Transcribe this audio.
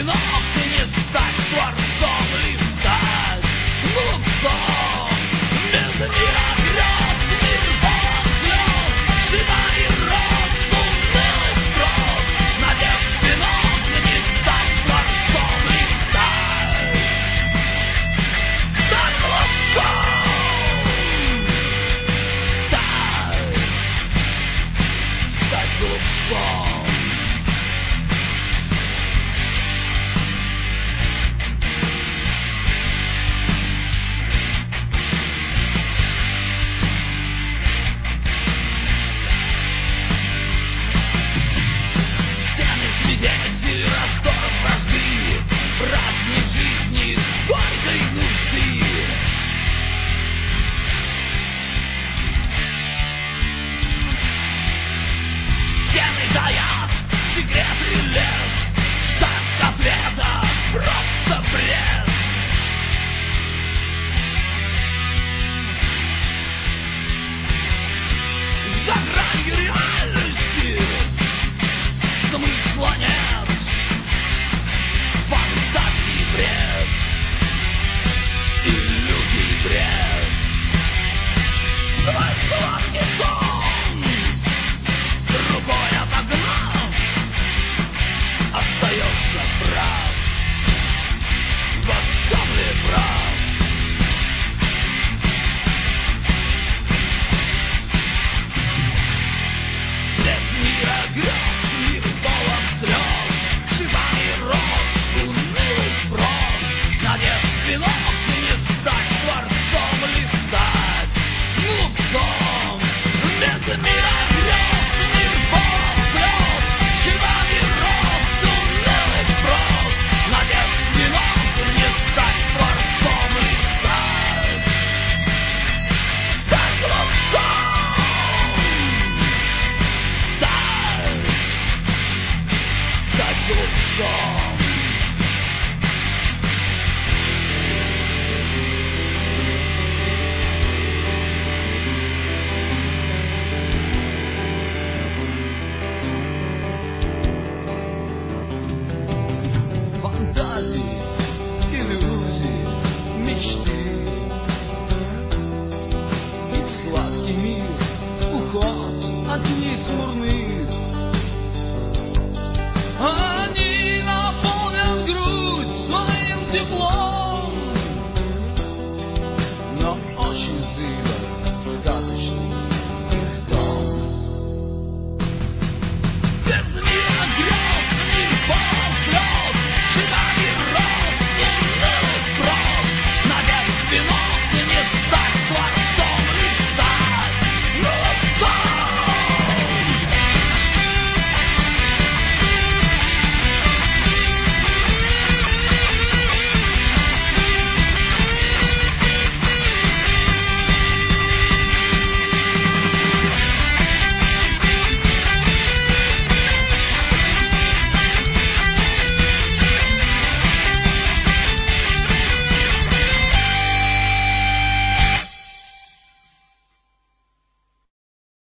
венок и не стать творцом, листать глупцом. Без мира грез, мир полон слез, живая рот, унылый спрос. Надежд венок и не стать творцом, листать глупцом. Стать глупцом. Свидетель раздоров вражды, праздник жизни, горькой нужды. Стены таят секреты лес, штатка света, просто бред. За гранью реальности смысла нет, фантазии бред, иллюзий бред. Твой сладкий сон, рукой отогнав, остается прав, во всем ли прав? Без мира грез, мир полон слез, живая рот, унылый спрос. Надежд венок и не стать творцом, листать глупцом. Без мира грез, мир полон слез, живая рот, унылый спрос. Надежд венок и не стать творцом, листать глупцом. Стать глупцом.